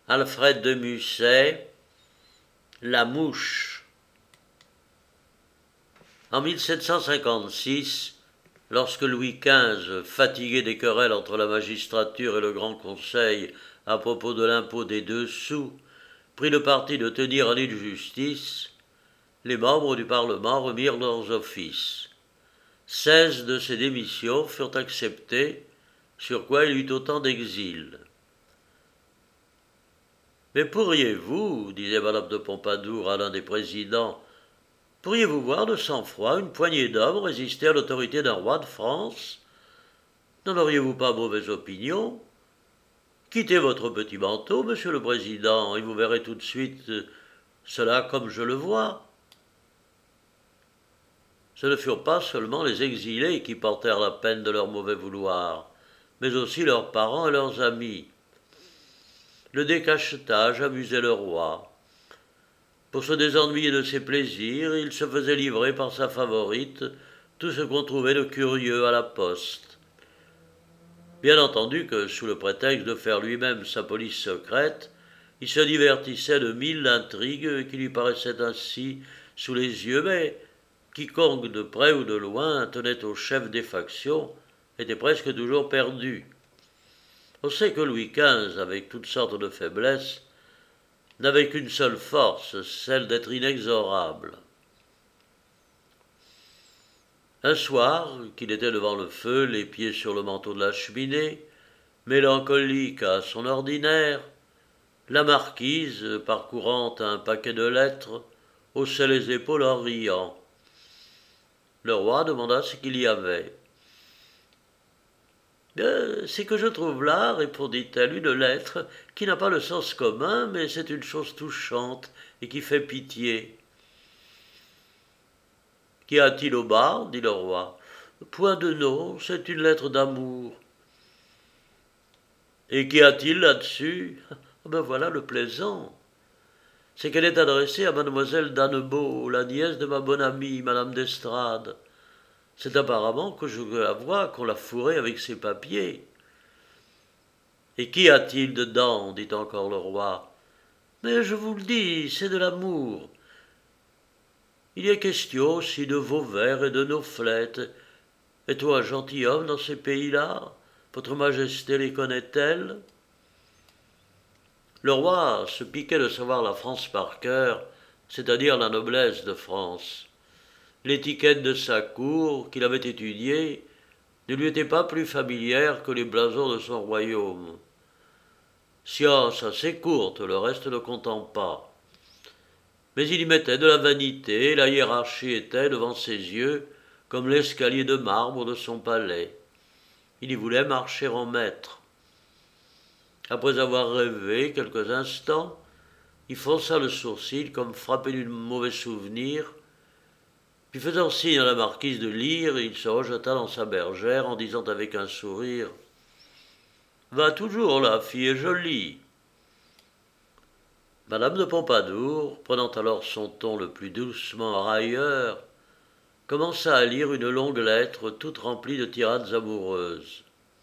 Alfred de Musset, La Mouche. En 1756, lorsque Louis XV, fatigué des querelles entre la magistrature et le Grand Conseil à propos de l'impôt des 2 sous, prit le parti de tenir un lit de justice, les membres du Parlement remirent leurs offices. 16 de ces démissions furent acceptées, sur quoi il eut autant d'exil. « Mais pourriez-vous, disait Madame de Pompadour à l'un des présidents, pourriez-vous voir de sang-froid une poignée d'hommes résister à l'autorité d'un roi de France? N'en auriez-vous pas mauvaise opinion? Quittez votre petit manteau, monsieur le président, et vous verrez tout de suite cela comme je le vois. » Ce ne furent pas seulement les exilés qui portèrent la peine de leur mauvais vouloir, mais aussi leurs parents et leurs amis. Le décachetage amusait le roi. Pour se désennuyer de ses plaisirs, il se faisait livrer par sa favorite tout ce qu'on trouvait de curieux à la poste. Bien entendu que, sous le prétexte de faire lui-même sa police secrète, il se divertissait de 1000 intrigues qui lui paraissaient ainsi sous les yeux, mais quiconque de près ou de loin tenait au chef des factions était presque toujours perdu. On sait que Louis XV, avec toutes sortes de faiblesses, n'avait qu'une seule force, celle d'être inexorable. Un soir, qu'il était devant le feu, les pieds sur le manteau de la cheminée, mélancolique à son ordinaire, la marquise, parcourant un paquet de lettres, haussait les épaules en riant. Le roi demanda ce qu'il y avait. « C'est que je trouve là, répondit-elle, une lettre qui n'a pas le sens commun, mais c'est une chose touchante et qui fait pitié. » « Qu'y a-t-il au bas » dit le roi. « Point de nom, c'est une lettre d'amour. »« Et qu'y a-t-il là-dessus » ?»« Ben voilà le plaisant. C'est qu'elle est adressée à mademoiselle d'Annebault, la nièce de ma bonne amie, madame d'Estrades. C'est apparemment que je la vois qu'on l'a fourrée avec ses papiers. »« Et qu'y a-t-il dedans » dit encore le roi. « Mais je vous le dis, c'est de l'amour. Il y est question aussi de Vauvert et de Noflette. Est-on un gentilhomme dans ces pays-là? Votre Majesté les connaît-elle » Le roi se piquait de savoir la France par cœur, c'est-à-dire la noblesse de France. L'étiquette de sa cour, qu'il avait étudiée, ne lui était pas plus familière que les blasons de son royaume. Science assez courte, le reste ne comptant pas. Mais il y mettait de la vanité, et la hiérarchie était, devant ses yeux, comme l'escalier de marbre de son palais. Il y voulait marcher en maître. Après avoir rêvé quelques instants, il fronça le sourcil comme frappé d'un mauvais souvenir, puis faisant signe à la marquise de lire, il se rejeta dans sa bergère en disant avec un sourire « Va toujours, la fille est jolie !» Madame de Pompadour, prenant alors son ton le plus doucement railleur, commença à lire une longue lettre toute remplie de tirades amoureuses.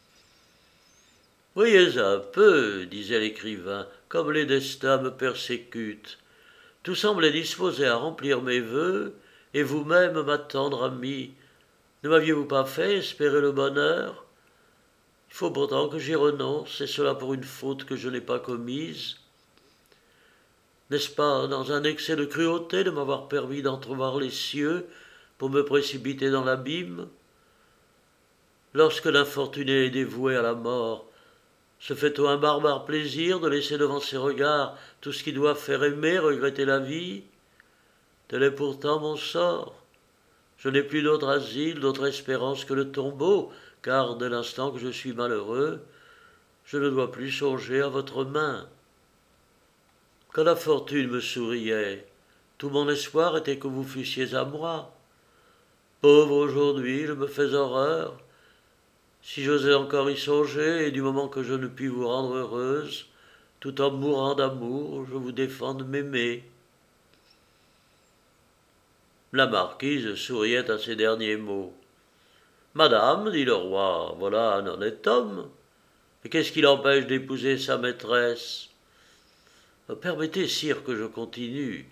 « Voyez un peu, disait l'écrivain, comme les destins me persécutent. Tout semblait disposé à remplir mes vœux, et vous-même, ma tendre amie, ne m'aviez-vous pas fait espérer le bonheur? Il faut pourtant que j'y renonce, et cela pour une faute que je n'ai pas commise. N'est-ce pas dans un excès de cruauté de m'avoir permis d'entrevoir les cieux pour me précipiter dans l'abîme? Lorsque l'infortuné est dévoué à la mort, se fait-on un barbare plaisir de laisser devant ses regards tout ce qui doit faire aimer, regretter la vie? Tel est pourtant mon sort. Je n'ai plus d'autre asile, d'autre espérance que le tombeau, car dès l'instant que je suis malheureux, je ne dois plus songer à votre main. Quand la fortune me souriait, tout mon espoir était que vous fussiez à moi. Pauvre aujourd'hui, je me fais horreur. Si j'osais encore y songer, et du moment que je ne puis vous rendre heureuse, tout en mourant d'amour, je vous défends de m'aimer. » La marquise souriait à ces derniers mots. « Madame, dit le roi, voilà un honnête homme. Et qu'est-ce qui l'empêche d'épouser sa maîtresse? Permettez, sire, que je continue.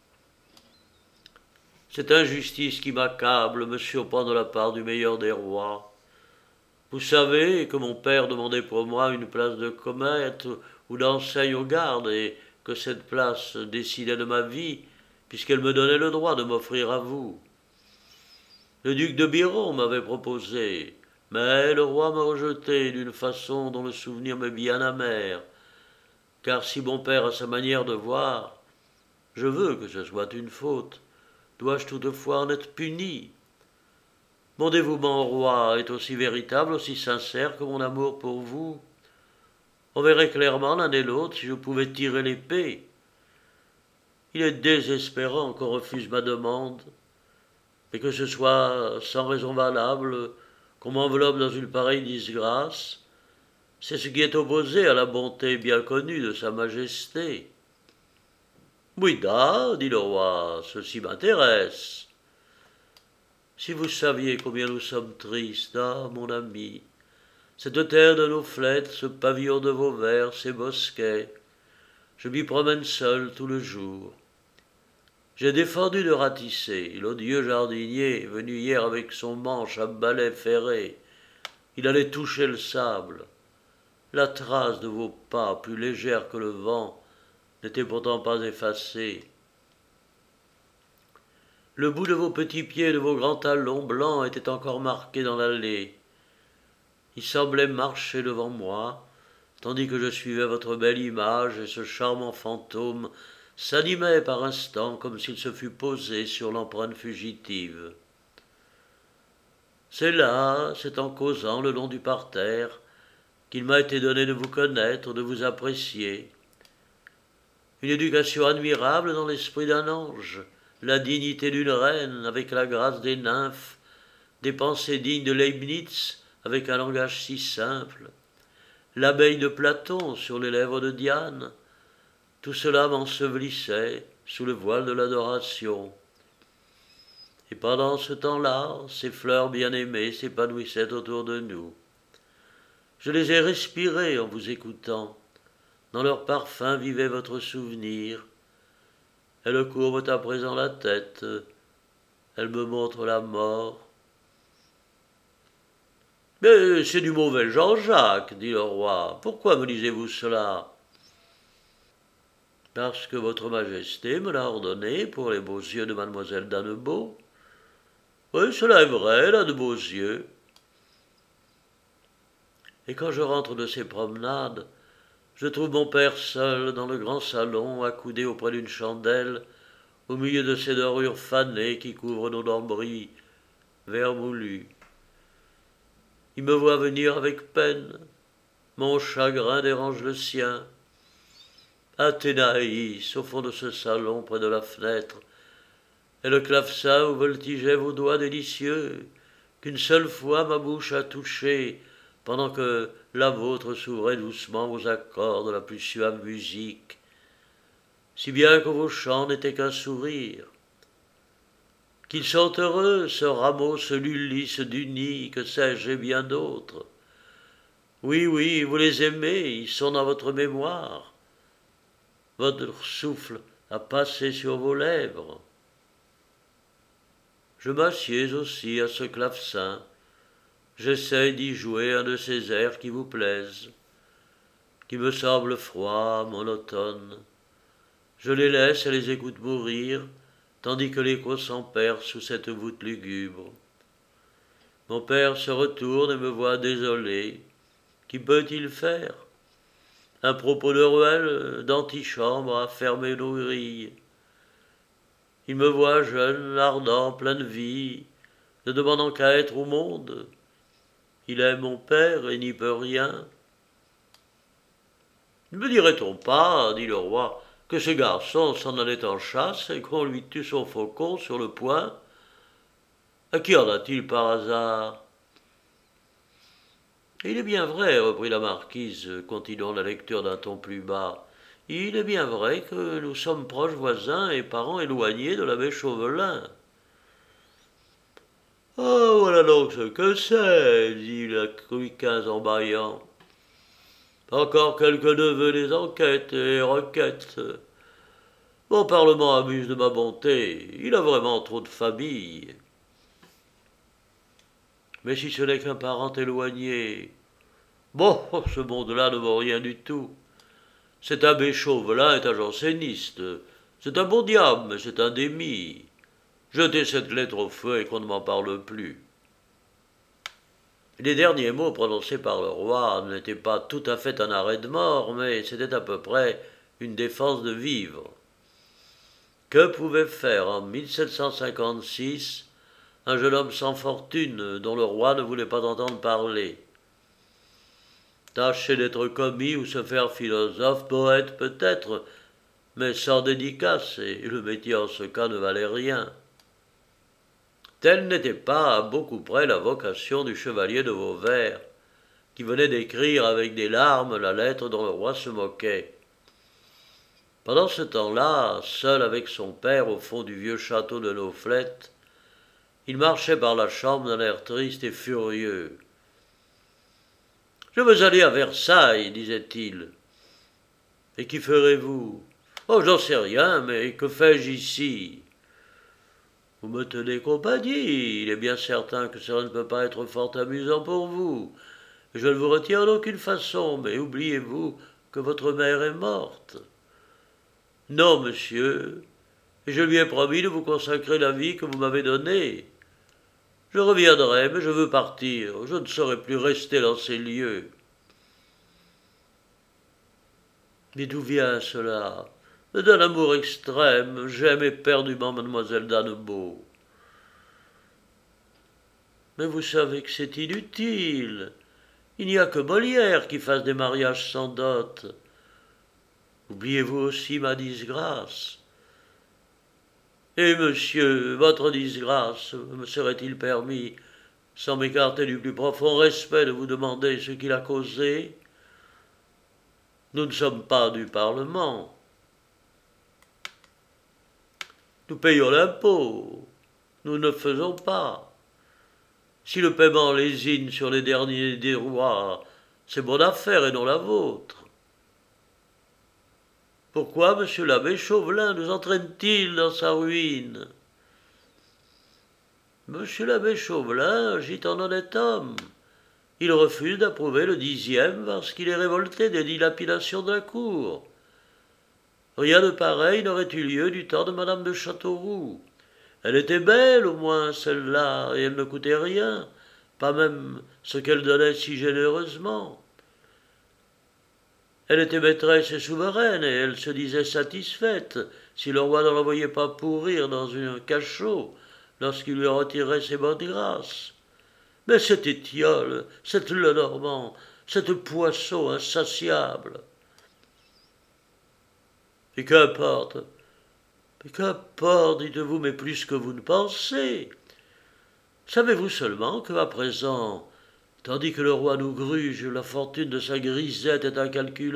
Cette injustice qui m'accable me surprend de la part du meilleur des rois. Vous savez que mon père demandait pour moi une place de comète ou d'enseigne aux gardes, et que cette place décidait de ma vie, puisqu'elle me donnait le droit de m'offrir à vous. Le duc de Biron m'avait proposé, mais le roi m'a rejeté d'une façon dont le souvenir m'est bien amer, car si mon père a sa manière de voir, je veux que ce soit une faute. Dois-je toutefois en être puni? Mon dévouement au roi est aussi véritable, aussi sincère que mon amour pour vous. On verrait clairement l'un et l'autre si je pouvais tirer l'épée. Il est désespérant qu'on refuse ma demande, et que ce soit sans raison valable, qu'on m'enveloppe dans une pareille disgrâce. C'est ce qui est opposé à la bonté bien connue de Sa Majesté. Oui-da, dit le roi, ceci m'intéresse. Si vous saviez combien nous sommes tristes, ah, mon ami, cette terre de nos flètes, ce pavillon de Vauvert, ces bosquets, je m'y promène seul tout le jour. J'ai défendu de ratisser, l'odieux jardinier est venu hier avec son manche à balai ferré. Il allait toucher le sable. La trace de vos pas, plus légère que le vent, n'était pourtant pas effacée. Le bout de vos petits pieds et de vos grands talons blancs était encore marqué dans l'allée. Il semblait marcher devant moi, tandis que je suivais votre belle image, et ce charmant fantôme s'animait par instants comme s'il se fût posé sur l'empreinte fugitive. C'est en causant le long du parterre, qu'il m'a été donné de vous connaître, de vous apprécier. Une éducation admirable dans l'esprit d'un ange, la dignité d'une reine avec la grâce des nymphes, des pensées dignes de Leibniz avec un langage si simple, l'abeille de Platon sur les lèvres de Diane, tout cela m'ensevelissait sous le voile de l'adoration. Et pendant ce temps-là, ces fleurs bien-aimées s'épanouissaient autour de nous. Je les ai respirées en vous écoutant. Dans leur parfum vivait votre souvenir. Elles courbent à présent la tête. Elles me montrent la mort. Mais c'est du mauvais Jean-Jacques, dit le roi. Pourquoi me lisez-vous cela? Parce que votre majesté me l'a ordonné pour les beaux yeux de mademoiselle d'Annebault. Oui, cela est vrai, elle a de beaux yeux. Et quand je rentre de ces promenades, je trouve mon père seul dans le grand salon, accoudé auprès d'une chandelle, au milieu de ces dorures fanées qui couvrent nos lambris vermoulus. Il me voit venir avec peine, mon chagrin dérange le sien. Athénaïs, au fond de ce salon, près de la fenêtre, et le clavecin où voltigeaient vos doigts délicieux, qu'une seule fois ma bouche a touché, pendant que la vôtre s'ouvrait doucement aux accords de la plus suave musique, si bien que vos chants n'étaient qu'un sourire. Qu'ils sont heureux, ce rameau, ce Lulis, Duny, que sais-je, et bien d'autres. Oui, oui, vous les aimez, ils sont dans votre mémoire. Votre souffle a passé sur vos lèvres. Je m'assieds aussi à ce clavecin. J'essaie d'y jouer un de ces airs qui vous plaisent, qui me semblent froids, monotones. Je les laisse et les écoute mourir, tandis que l'écho s'en perd sous cette voûte lugubre. Mon père se retourne et me voit désolé. Qu'y peut-il faire? Un propos de ruelle d'antichambre a fermé nos grilles. Il me voit jeune, ardent, plein de vie, ne demandant qu'à être au monde. Il aime mon père et n'y peut rien. Ne me dirait-on pas, dit le roi, que ce garçon s'en allait en chasse et qu'on lui tue son faucon sur le poing? À qui en a-t-il par hasard? Il est bien vrai, reprit la marquise, continuant la lecture d'un ton plus bas, il est bien vrai que nous sommes proches voisins et parents éloignés de l'abbé Chauvelin. Ah, voilà donc ce que c'est, dit la Louis XV en bâillant. Encore quelques neveux des enquêtes et requêtes. Mon Parlement abuse de ma bonté. Il a vraiment trop de famille. Mais si ce n'est qu'un parent éloigné. Bon, ce monde-là ne vaut rien du tout. Cet abbé Chauvelin est un janséniste. C'est un bon diable, mais c'est un démi. Jetez cette lettre au feu et qu'on ne m'en parle plus. Les derniers mots prononcés par le roi n'étaient pas tout à fait un arrêt de mort, mais c'était à peu près une défense de vivre. Que pouvait faire en 1756 un jeune homme sans fortune dont le roi ne voulait pas entendre parler? Tâcher d'être commis ou se faire philosophe, poète peut-être, mais sans dédicace, et le métier en ce cas ne valait rien. Telle n'était pas à beaucoup près la vocation du chevalier de Vauvert, qui venait d'écrire avec des larmes la lettre dont le roi se moquait. Pendant ce temps-là, seul avec son père au fond du vieux château de Lauflette, il marchait par la chambre d'un air triste et furieux. « Je veux aller à Versailles, disait-il. Et qu'y ferez-vous ? Oh, j'en sais rien, mais que fais-je ici ? Vous me tenez compagnie, il est bien certain que cela ne peut pas être fort amusant pour vous. Je ne vous retiens d'aucune façon, mais oubliez-vous que votre mère est morte. Non, monsieur, et je lui ai promis de vous consacrer la vie que vous m'avez donnée. Je reviendrai, mais je veux partir, je ne saurais plus rester dans ces lieux. Mais d'où vient cela ? D'un amour extrême, j'aime éperdument mademoiselle d'Annebault. Mais vous savez que c'est inutile. Il n'y a que Molière qui fasse des mariages sans dot. Oubliez-vous aussi ma disgrâce. Et monsieur, votre disgrâce, me serait-il permis, sans m'écarter du plus profond respect, de vous demander ce qui l'a causé ? Nous ne sommes pas du Parlement. Nous payons l'impôt. Nous ne faisons pas. Si le paiement lésine sur les derniers des rois, c'est mon affaire et non la vôtre. Pourquoi monsieur l'abbé Chauvelin nous entraîne-t-il dans sa ruine ? Monsieur l'abbé Chauvelin agit en honnête homme. Il refuse d'approuver le 10e parce qu'il est révolté des dilapidations de la cour. Rien de pareil n'aurait eu lieu du temps de madame de Châteauroux. Elle était belle, au moins, celle-là, et elle ne coûtait rien, pas même ce qu'elle donnait si généreusement. Elle était maîtresse et souveraine, et elle se disait satisfaite si le roi ne l'envoyait pas pourrir dans un cachot lorsqu'il lui retirait ses bonnes grâces. Mais cette étiole, cette Lenormand, cette Poisson insatiable. Et qu'importe, dites-vous, mais plus que vous ne pensez. Savez-vous seulement qu'à présent, tandis que le roi nous gruge, la fortune de sa grisette est incalculable ?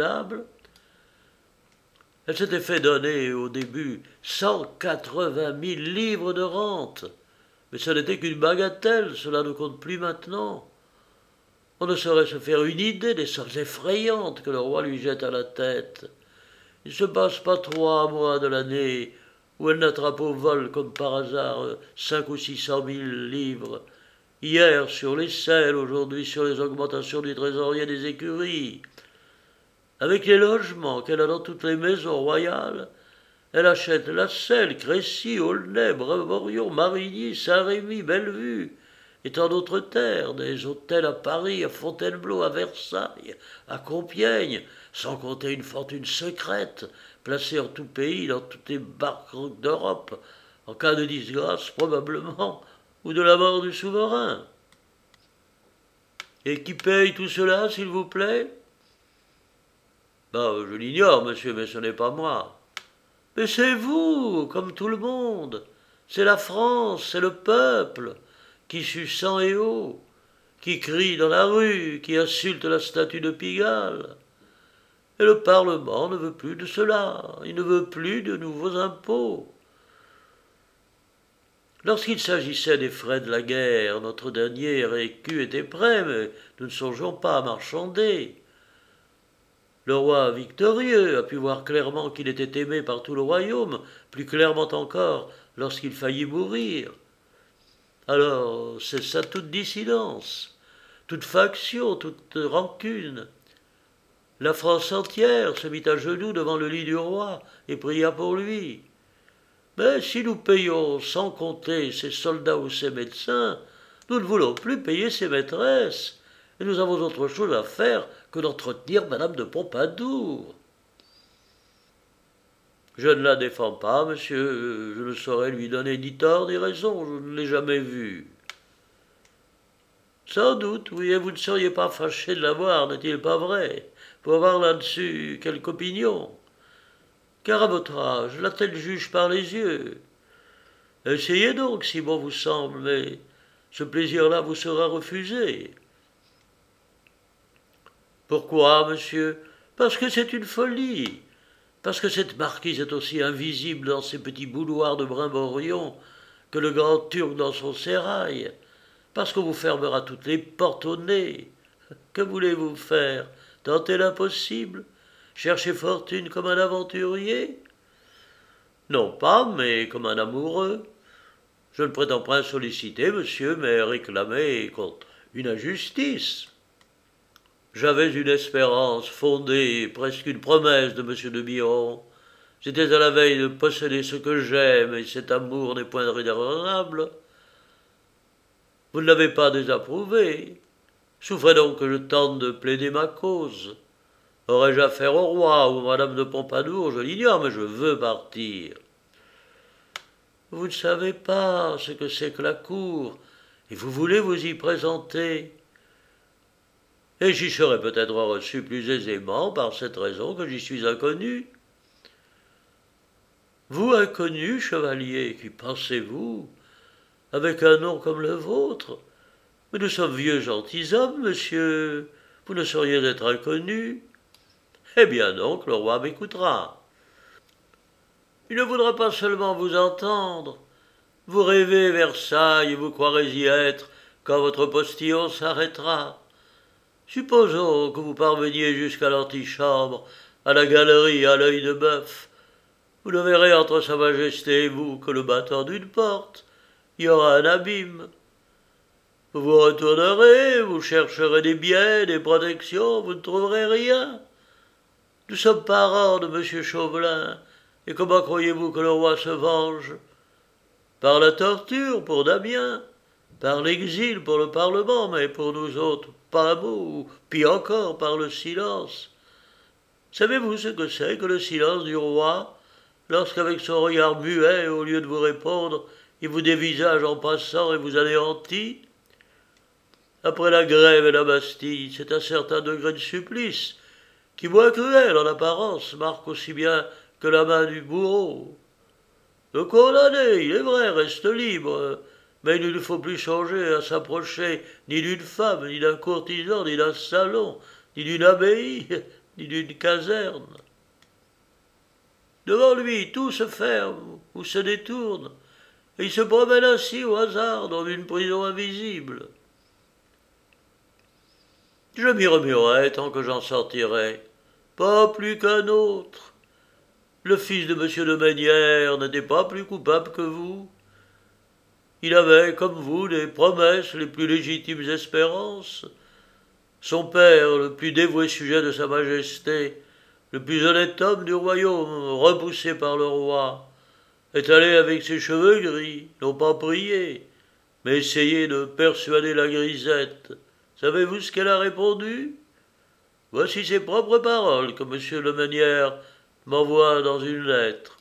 Elle s'était fait donner au début 180 000 livres de rente. Mais ce n'était qu'une bagatelle, cela ne compte plus maintenant. On ne saurait se faire une idée des sommes effrayantes que le roi lui jette à la tête. Il ne se passe pas 3 mois de l'année où elle n'attrape au vol comme par hasard 500 ou 600 000 livres. Hier sur les selles, aujourd'hui sur les augmentations du trésorier des écuries. Avec les logements qu'elle a dans toutes les maisons royales, elle achète La Selle, Crécy, Aulnay, Breuvorion, Marigny, Saint-Rémy, Bellevue, et tant d'autres terres, des hôtels à Paris, à Fontainebleau, à Versailles, à Compiègne, sans compter une fortune secrète, placée en tout pays, dans toutes les banques d'Europe, en cas de disgrâce probablement, ou de la mort du souverain. Et qui paye tout cela, s'il vous plaît ? Je l'ignore, monsieur, mais ce n'est pas moi. Mais c'est vous, comme tout le monde. C'est la France, c'est le peuple, qui sue sang et eau, qui crie dans la rue, qui insulte la statue de Pigalle. Et le Parlement ne veut plus de cela, il ne veut plus de nouveaux impôts. Lorsqu'il s'agissait des frais de la guerre, notre dernier écu était prêt, mais nous ne songeons pas à marchander. Le roi victorieux a pu voir clairement qu'il était aimé par tout le royaume, plus clairement encore lorsqu'il faillit mourir. Alors, c'est ça toute dissidence, toute faction, toute rancune. La France entière se mit à genoux devant le lit du roi et pria pour lui. Mais si nous payons sans compter ses soldats ou ses médecins, nous ne voulons plus payer ses maîtresses, et nous avons autre chose à faire que d'entretenir Madame de Pompadour. Je ne la défends pas, monsieur, je ne saurais lui donner ni tort ni raison, je ne l'ai jamais vue. Sans doute, oui, et vous ne seriez pas fâché de la voir, n'est-il pas vrai, pour avoir là-dessus quelque opinion. Car à votre âge, l'a-t-elle juge par les yeux? Essayez donc, si bon vous semble, mais ce plaisir-là vous sera refusé. Pourquoi, monsieur? Parce que c'est une folie. Parce que cette marquise est aussi invisible dans ses petits boudoirs de brimborion que le grand Turc dans son sérail. Parce qu'on vous fermera toutes les portes au nez. Que voulez-vous faire? Tenter l'impossible? Chercher fortune comme un aventurier? Non pas, mais comme un amoureux. Je ne prétends pas solliciter, monsieur, mais réclamer contre une injustice. J'avais une espérance fondée, presque une promesse de monsieur de Biron. J'étais à la veille de posséder ce que j'aime, et cet amour n'est point raisonnable. Vous ne l'avez pas désapprouvé. Souffrez donc que je tente de plaider ma cause. Aurais-je affaire au roi ou à madame de Pompadour, je l'ignore, mais je veux partir. Vous ne savez pas ce que c'est que la cour, et vous voulez vous y présenter. Et j'y serai peut-être reçu plus aisément par cette raison que j'y suis inconnu. Vous, inconnu, chevalier, qui pensez-vous, avec un nom comme le vôtre? Mais nous sommes vieux gentilshommes, monsieur, vous ne sauriez être inconnu. Eh bien donc, le roi m'écoutera. Il ne voudra pas seulement vous entendre. Vous rêvez Versailles et vous croirez y être quand votre postillon s'arrêtera. Supposons que vous parveniez jusqu'à l'antichambre, à la galerie à l'œil de bœuf. Vous ne verrez entre sa majesté et vous que le battant d'une porte. Il y aura un abîme. Vous vous retournerez, vous chercherez des biens, des protections, vous ne trouverez rien. Nous sommes parents de M. Chauvelin, et comment croyez-vous que le roi se venge? Par la torture pour Damien, par l'exil pour le Parlement, mais pour nous autres, pas un mot, ou pis encore par le silence. Savez-vous ce que c'est que le silence du roi, lorsqu'avec son regard muet, au lieu de vous répondre, il vous dévisage en passant et vous anéantit? Après la grève et la Bastille, c'est un certain degré de supplice, qui, moins cruel en apparence, marque aussi bien que la main du bourreau. Le condamné, il est vrai, reste libre, mais il ne faut plus songer à s'approcher ni d'une femme, ni d'un courtisan, ni d'un salon, ni d'une abbaye, ni d'une caserne. Devant lui, tout se ferme ou se détourne, et il se promène ainsi au hasard dans une prison invisible. Je m'y remuerai tant que j'en sortirai, pas plus qu'un autre. Le fils de M. de Mesnière n'était pas plus coupable que vous. Il avait, comme vous, les promesses, les plus légitimes espérances. Son père, le plus dévoué sujet de sa majesté, le plus honnête homme du royaume, repoussé par le roi, est allé avec ses cheveux gris, non pas prier, mais essayer de persuader la grisette. Savez-vous ce qu'elle a répondu? Voici ses propres paroles que M. de Mesnière m'envoie dans une lettre.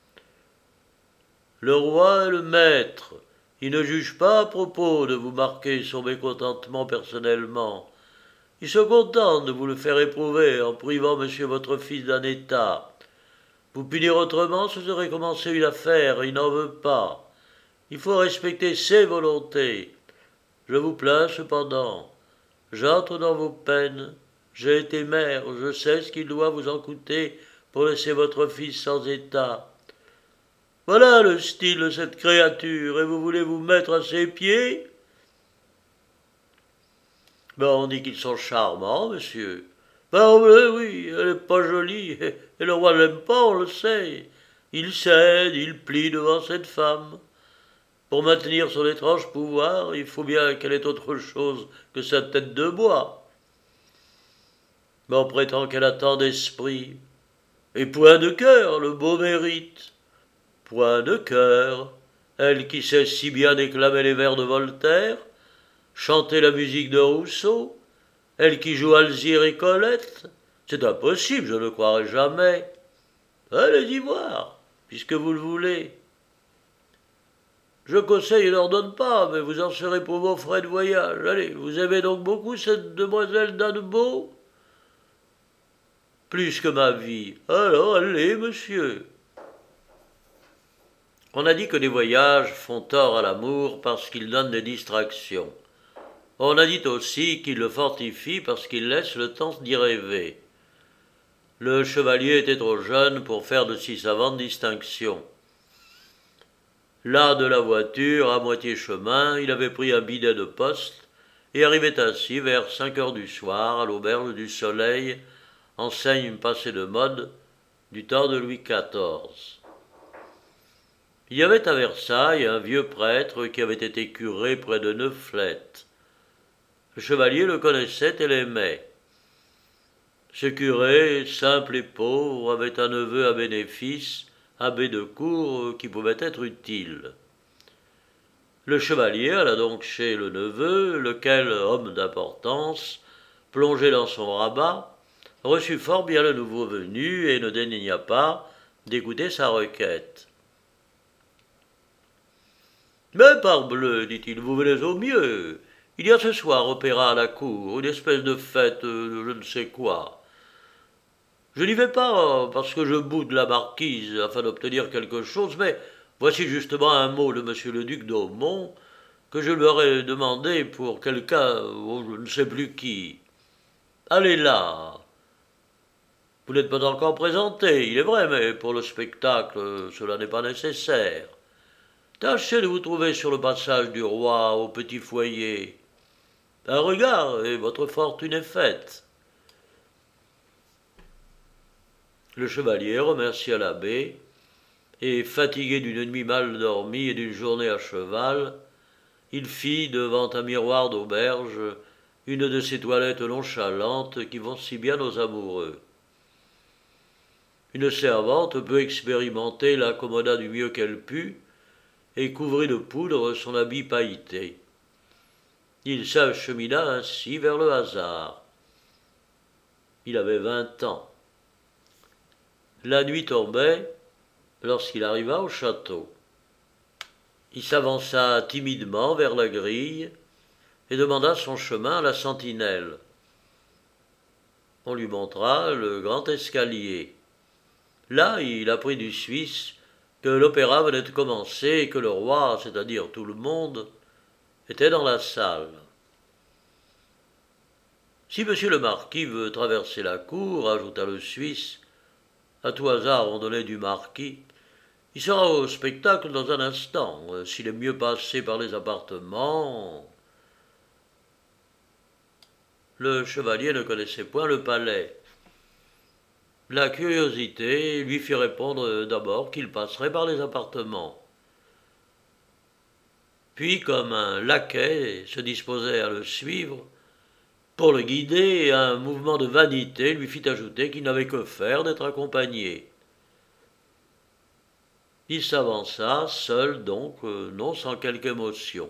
Le roi est le maître. Il ne juge pas à propos de vous marquer son mécontentement personnellement. Il se contente de vous le faire éprouver en privant monsieur votre fils d'un état. Vous punir autrement, ce serait commencer une affaire, il n'en veut pas. Il faut respecter ses volontés. Je vous plains cependant. J'entre dans vos peines. J'ai été mère, je sais ce qu'il doit vous en coûter pour laisser votre fils sans état. Voilà le style de cette créature, et vous voulez vous mettre à ses pieds? Ben, on dit qu'ils sont charmants, monsieur. Parbleu, oui, elle n'est pas jolie, et le roi ne l'aime pas, on le sait. Il cède, il plie devant cette femme. Pour maintenir son étrange pouvoir, il faut bien qu'elle ait autre chose que sa tête de bois. Mais on prétend qu'elle a tant d'esprit. Et point de cœur, le beau mérite. Point de cœur, elle qui sait si bien déclamer les vers de Voltaire, chanter la musique de Rousseau, elle qui joue Alzire et Colette, c'est impossible, je ne le croirai jamais. Allez-y voir, puisque vous le voulez. Je conseille et n'ordonne pas, mais vous en serez pour vos frais de voyage. Allez, vous aimez donc beaucoup cette demoiselle d'Annebault? Plus que ma vie. Alors, allez, monsieur. On a dit que les voyages font tort à l'amour parce qu'ils donnent des distractions. On a dit aussi qu'ils le fortifient parce qu'ils laissent le temps d'y rêver. Le chevalier était trop jeune pour faire de si savantes distinctions. Là de la voiture, à moitié chemin, il avait pris un bidet de poste et arrivait ainsi vers 5 heures du soir à l'auberge du Soleil, enseigne passée de mode du temps de Louis XIV. Il y avait à Versailles un vieux prêtre qui avait été curé près de Neuflette. Le chevalier le connaissait et l'aimait. Ce curé, simple et pauvre, avait un neveu à bénéfice, abbé de cour, qui pouvait être utile. Le chevalier alla donc chez le neveu, lequel, homme d'importance, plongé dans son rabat, reçut fort bien le nouveau venu et ne dédaigna pas d'écouter sa requête. « Mais parbleu, dit-il, vous venez au mieux. Il y a ce soir opéra à la cour, une espèce de fête je ne sais quoi. Je n'y vais pas parce que je boude la marquise afin d'obtenir quelque chose, mais voici justement un mot de monsieur le duc d'Aumont que je lui aurais demandé pour quelqu'un, je ne sais plus qui. Allez là. Vous n'êtes pas encore présenté, il est vrai, mais pour le spectacle, cela n'est pas nécessaire. Tâchez de vous trouver sur le passage du roi au petit foyer. Un regard et votre fortune est faite. » Le chevalier remercia l'abbé, et, fatigué d'une nuit mal dormie et d'une journée à cheval, il fit, devant un miroir d'auberge, une de ces toilettes nonchalantes qui vont si bien aux amoureux. Une servante peu expérimentée l'accommoda du mieux qu'elle put, et couvrit de poudre son habit pailleté. Il s'achemina ainsi vers le hasard. Il avait 20 ans. La nuit tombait lorsqu'il arriva au château. Il s'avança timidement vers la grille et demanda son chemin à la sentinelle. On lui montra le grand escalier. Là, il apprit du Suisse que l'opéra venait de commencer et que le roi, c'est-à-dire tout le monde, était dans la salle. « Si monsieur le marquis veut traverser la cour, ajouta le Suisse, à tout hasard on donnait du marquis, il sera au spectacle dans un instant. S'il est mieux passé par les appartements. » Le chevalier ne connaissait point le palais. La curiosité lui fit répondre d'abord qu'il passerait par les appartements. Puis, comme un laquais se disposait à le suivre, pour le guider, un mouvement de vanité lui fit ajouter qu'il n'avait que faire d'être accompagné. Il s'avança, seul donc, non sans quelque émotion.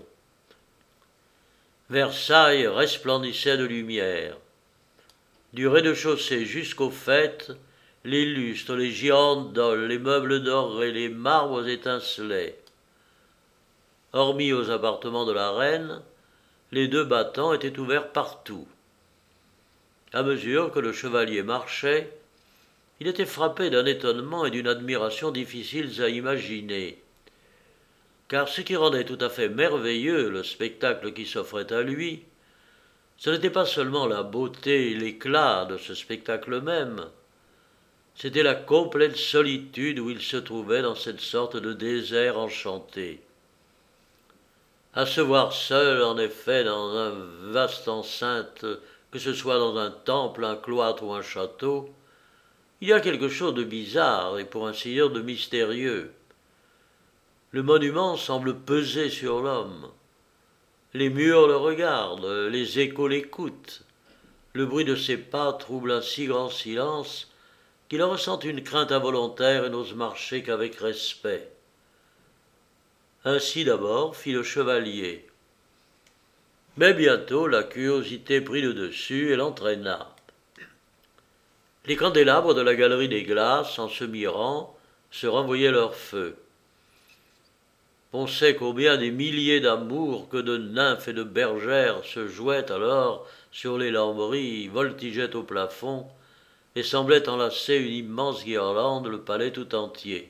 Versailles resplendissait de lumière. Du rez-de-chaussée jusqu'au faîte, les lustres, les girandoles, les meubles dorés, les marbres étincelaient. Hormis aux appartements de la reine, les 2 battants étaient ouverts partout. À mesure que le chevalier marchait, il était frappé d'un étonnement et d'une admiration difficiles à imaginer. Car ce qui rendait tout à fait merveilleux le spectacle qui s'offrait à lui, ce n'était pas seulement la beauté et l'éclat de ce spectacle même, c'était la complète solitude où il se trouvait dans cette sorte de désert enchanté. À se voir seul, en effet, dans un vaste enceinte que ce soit dans un temple, un cloître ou un château, il y a quelque chose de bizarre et pour ainsi dire de mystérieux. Le monument semble peser sur l'homme. Les murs le regardent, les échos l'écoutent. Le bruit de ses pas trouble un si grand silence qu'il en ressent une crainte involontaire et n'ose marcher qu'avec respect. Ainsi d'abord fit le chevalier. Mais bientôt la curiosité prit le dessus et l'entraîna. Les candélabres de la galerie des glaces, en se mirant, se renvoyaient leur feu. On sait combien des milliers d'amours que de nymphes et de bergères se jouaient alors sur les lambris, voltigeaient au plafond et semblaient enlacer une immense guirlande le palais tout entier.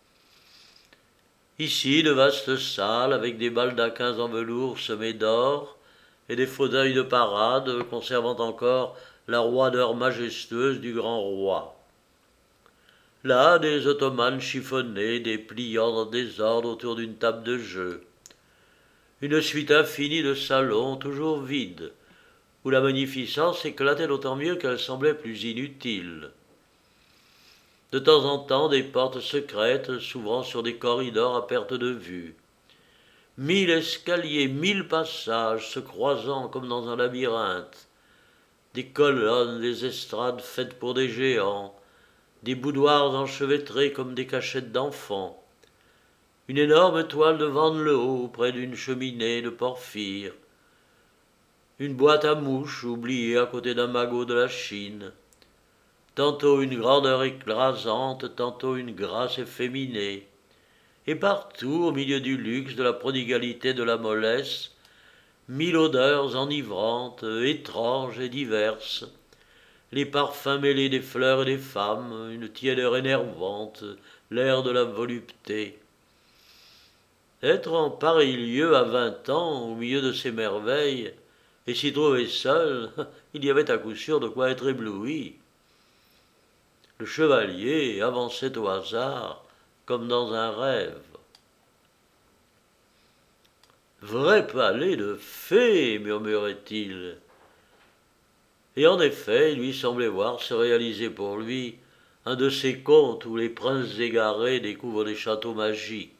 Ici, de vastes salles avec des baldaquins en velours semés d'or et des fauteuils de parade conservant encore la roideur majestueuse du grand roi. Là, des ottomanes chiffonnées dépliant en désordre autour d'une table de jeu. Une suite infinie de salons toujours vides, où la magnificence éclatait d'autant mieux qu'elle semblait plus inutile. De temps en temps, des portes secrètes s'ouvrant sur des corridors à perte de vue. 1000 escaliers, 1000 passages se croisant comme dans un labyrinthe. Des colonnes, des estrades faites pour des géants, des boudoirs enchevêtrés comme des cachettes d'enfants. Une énorme toile de Vanloo près d'une cheminée de porphyre. Une boîte à mouches oubliée à côté d'un magot de la Chine. Tantôt une grandeur écrasante, tantôt une grâce efféminée. Et partout, au milieu du luxe, de la prodigalité, de la mollesse, 1000 odeurs enivrantes, étranges et diverses. Les parfums mêlés des fleurs et des femmes, une tiédeur énervante, l'air de la volupté. Être en pareil lieu à 20 ans, au milieu de ces merveilles, et s'y trouver seul, il y avait à coup sûr de quoi être ébloui. Le chevalier avançait au hasard, comme dans un rêve. Vrai palais de fées, murmurait-il. Et en effet, il lui semblait voir se réaliser pour lui un de ces contes où les princes égarés découvrent des châteaux magiques.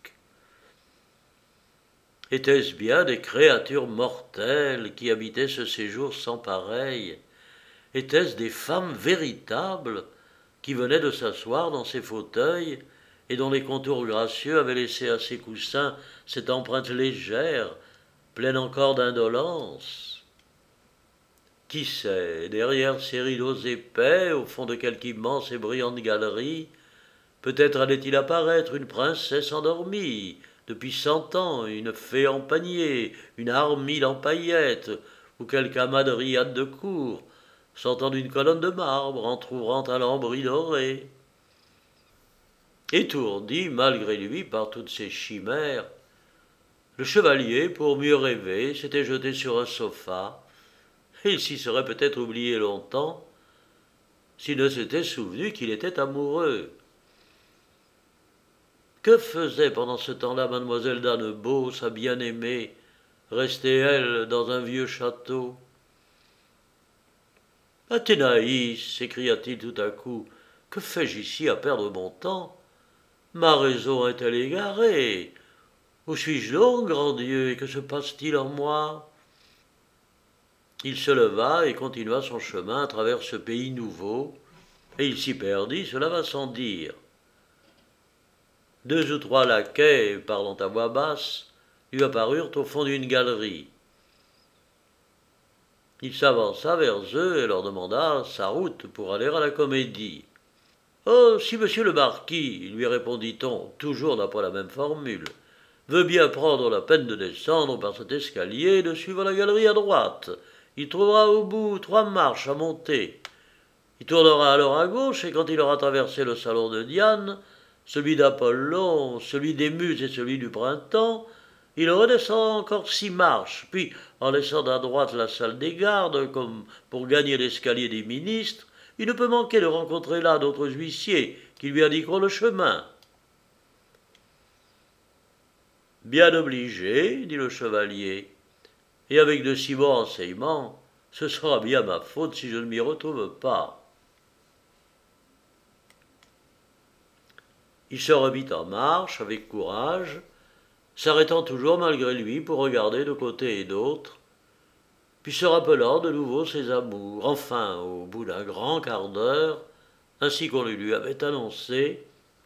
Étaient-ce bien des créatures mortelles qui habitaient ce séjour sans pareil? Étaient-ce des femmes véritables qui venaient de s'asseoir dans ces fauteuils et dont les contours gracieux avaient laissé à ces coussins cette empreinte légère, pleine encore d'indolence? Qui sait, derrière ces rideaux épais, au fond de quelque immense et brillante galerie, peut-être allait-il apparaître une princesse endormie, depuis 100 ans, une fée en panier, une armide en paillettes, ou quelque amadriade de cour, sortant d'une colonne de marbre, entr'ouvrant un lambris doré. Étourdi, malgré lui, par toutes ces chimères, le chevalier, pour mieux rêver, s'était jeté sur un sofa, et il s'y serait peut-être oublié longtemps, s'il ne s'était souvenu qu'il était amoureux. Que faisait pendant ce temps-là mademoiselle d'Annebault, sa bien-aimée, restée, elle, dans un vieux château? Athénaïs, s'écria-t-il tout à coup, que fais-je ici à perdre mon temps? Ma raison est-elle égarée? Où suis-je donc, grand Dieu, et que se passe-t-il en moi? Il se leva et continua son chemin à travers ce pays nouveau, et il s'y perdit, cela va sans dire. 2 ou 3 laquais, parlant à voix basse, lui apparurent au fond d'une galerie. Il s'avança vers eux et leur demanda sa route pour aller à la Comédie. « Oh, si monsieur le marquis, lui répondit-on, toujours d'après la même formule, veut bien prendre la peine de descendre par cet escalier et de suivre la galerie à droite. Il trouvera au bout 3 marches à monter. Il tournera alors à gauche et quand il aura traversé le salon de Diane, celui d'Apollon, celui des Muses et celui du Printemps, il redescend encore 6 marches, puis, en laissant à droite la salle des gardes, comme pour gagner l'escalier des ministres, il ne peut manquer de rencontrer là d'autres huissiers qui lui indiqueront le chemin. » Bien obligé, dit le chevalier, et avec de si bons renseignements, Ce sera bien ma faute si je ne m'y retrouve pas. Il se remit en marche avec courage, s'arrêtant toujours malgré lui pour regarder de côté et d'autre, puis se rappelant de nouveau ses amours. Enfin, au bout d'un grand quart d'heure, ainsi qu'on le lui avait annoncé,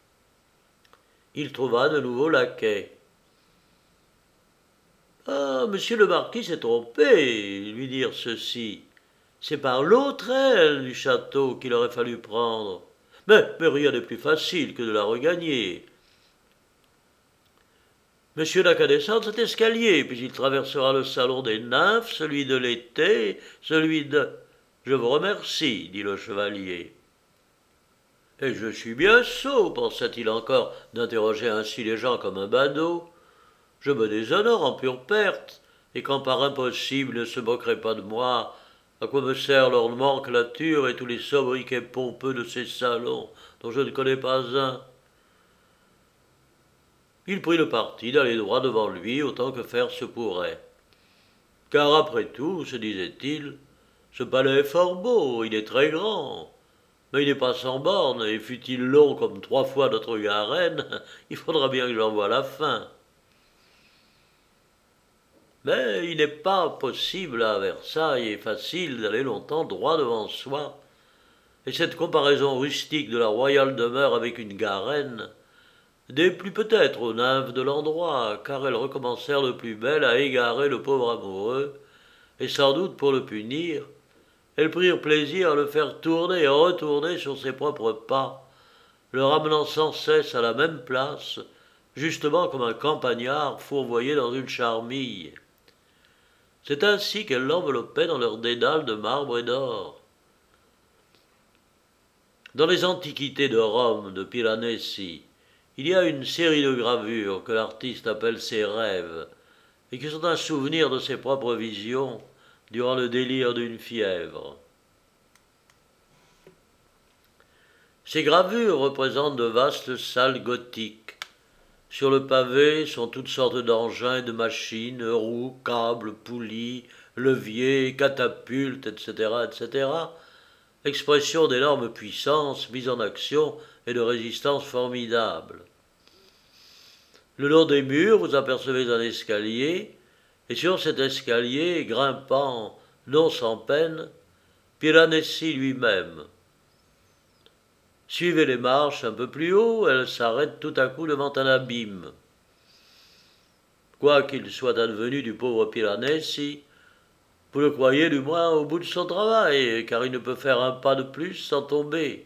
il trouva de nouveau laquais. « Ah, monsieur le marquis s'est trompé, lui dirent ceux-ci. C'est par l'autre aile du château qu'il aurait fallu prendre. Mais rien n'est plus facile que de la regagner. Monsieur n'a qu'à descendre cet escalier, puis il traversera le salon des nymphes, celui de l'été, celui de... Je vous remercie, dit le chevalier. Et je suis bien sot, pensa-t-il encore, d'interroger ainsi les gens comme un badaud. Je me déshonore en pure perte, et quand par impossible ne se moquerait pas de moi, à quoi me sert leur nomenclature et tous les sobriquets pompeux de ces salons, dont je ne connais pas un? Il prit le parti d'aller droit devant lui autant que faire se pourrait. Car après tout, se disait-il, ce palais est fort beau, il est très grand, mais il n'est pas sans bornes, et fût-il long comme 3 fois notre Garenne, il faudra bien que j'en voie la fin. Mais il n'est pas possible à Versailles et facile d'aller longtemps droit devant soi, et cette comparaison rustique de la royale demeure avec une Garenne déplut peut-être aux nymphes de l'endroit, car elles recommencèrent de plus belle à égarer le pauvre amoureux, et sans doute pour le punir, elles prirent plaisir à le faire tourner et retourner sur ses propres pas, le ramenant sans cesse à la même place, justement comme un campagnard fourvoyé dans une charmille. C'est ainsi qu'elles l'enveloppaient dans leur dédale de marbre et d'or. Dans les antiquités de Rome, de Piranesi, il y a une série de gravures que l'artiste appelle ses rêves, et qui sont un souvenir de ses propres visions durant le délire d'une fièvre. Ces gravures représentent de vastes salles gothiques. Sur le pavé sont toutes sortes d'engins et de machines, roues, câbles, poulies, leviers, catapultes, etc., etc., expression d'énormes puissances mises en action et de résistance formidable. Le long des murs, vous apercevez un escalier, et sur cet escalier, grimpant, non sans peine, Piranesi lui-même. Suivez les marches un peu plus haut, elles s'arrêtent tout à coup devant un abîme. Quoi qu'il soit advenu du pauvre Piranesi, vous le croyez du moins au bout de son travail, car il ne peut faire un pas de plus sans tomber.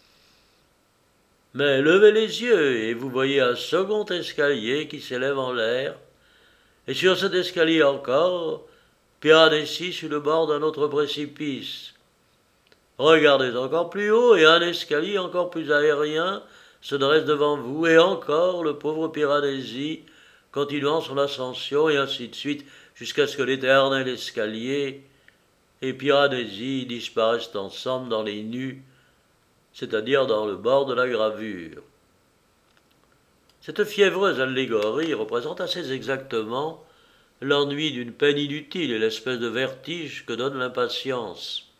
Mais levez les yeux et vous voyez un second escalier qui s'élève en l'air, et sur cet escalier encore, Piranesi sur le bord d'un autre précipice. Regardez encore plus haut, et un escalier encore plus aérien se dresse devant vous, et encore le pauvre Piranesi, continuant son ascension, et ainsi de suite, jusqu'à ce que l'éternel escalier et Piranesi disparaissent ensemble dans les nues, c'est-à-dire dans le bord de la gravure. Cette fiévreuse allégorie représente assez exactement l'ennui d'une peine inutile et l'espèce de vertige que donne l'impatience.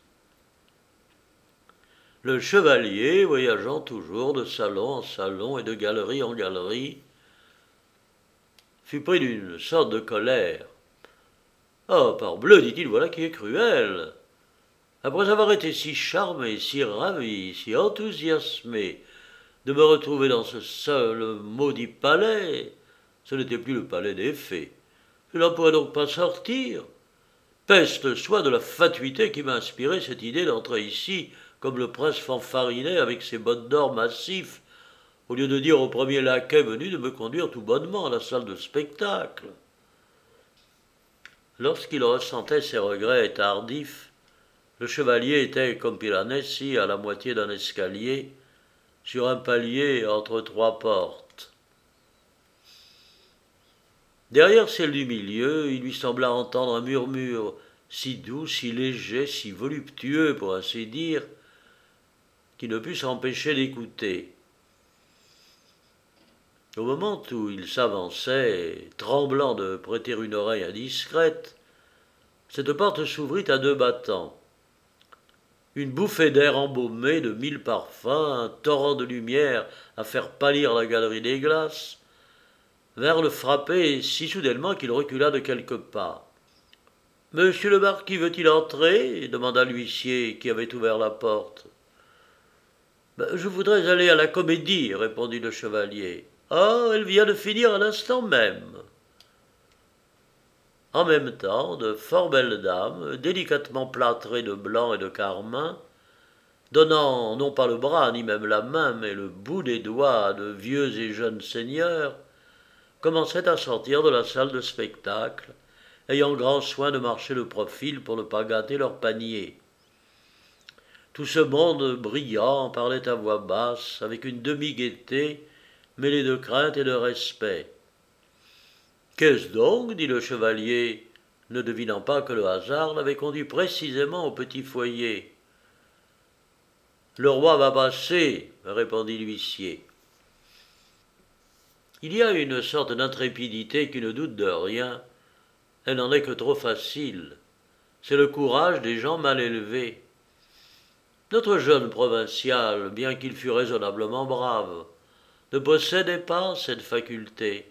Le chevalier, voyageant toujours de salon en salon et de galerie en galerie, fut pris d'une sorte de colère. « Oh, parbleu, dit-il, voilà qui est cruel. Après avoir été si charmé, si ravi, si enthousiasmé de me retrouver dans ce seul maudit palais, ce n'était plus le palais des fées. Je n'en pourrais donc pas sortir. Peste soit de la fatuité qui m'a inspiré cette idée d'entrer ici comme le prince fanfarinet avec ses bottes d'or massifs, au lieu de dire au premier laquais venu de me conduire tout bonnement à la salle de spectacle. » Lorsqu'il ressentait ses regrets tardifs, le chevalier était, comme Piranesi, à la moitié d'un escalier, sur un palier entre 3 portes. Derrière celle du milieu, il lui sembla entendre un murmure si doux, si léger, si voluptueux, pour ainsi dire, qu'il ne put s'empêcher d'écouter. Au moment où il s'avançait, tremblant de prêter une oreille indiscrète, Cette porte s'ouvrit à 2 battants. Une bouffée d'air embaumé de 1000 parfums, un torrent de lumière à faire pâlir la galerie des glaces, vinrent le frapper si soudainement qu'il recula de quelques pas. « Monsieur le marquis veut-il entrer » demanda l'huissier qui avait ouvert la porte. « Je voudrais aller à la comédie, » répondit le chevalier. « Ah, elle vient de finir à l'instant même. » En même temps, de fort belles dames, délicatement plâtrées de blanc et de carmin, donnant non pas le bras ni même la main, mais le bout des doigts à de vieux et jeunes seigneurs, commençaient à sortir de la salle de spectacle, ayant grand soin de marcher de profil pour ne pas gâter leur panier. Tout ce monde brillant parlait à voix basse, avec une demi-gaieté, mêlée de crainte et de respect. « Qu'est-ce donc » dit le chevalier, ne devinant pas que le hasard l'avait conduit précisément au petit foyer. « Le roi va passer, » répondit l'huissier. Il y a une sorte d'intrépidité qui ne doute de rien. Elle n'en est que trop facile. C'est le courage des gens mal élevés. Notre jeune provincial, bien qu'il fût raisonnablement brave, ne possédait pas cette faculté.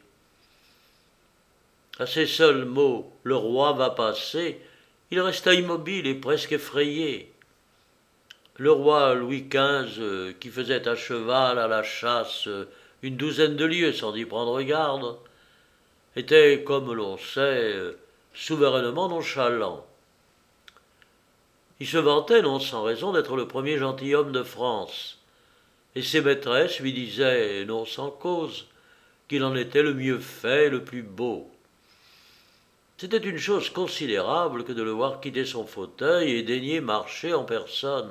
À ces seuls mots, le roi va passer, il resta immobile et presque effrayé. Le roi Louis XV, qui faisait à cheval à la chasse une douzaine de lieues sans y prendre garde, était, comme l'on sait, souverainement nonchalant. Il se vantait, non sans raison, d'être le premier gentilhomme de France, et ses maîtresses lui disaient, non sans cause, qu'il en était le mieux fait, le plus beau. C'était une chose considérable que de le voir quitter son fauteuil et daigner marcher en personne.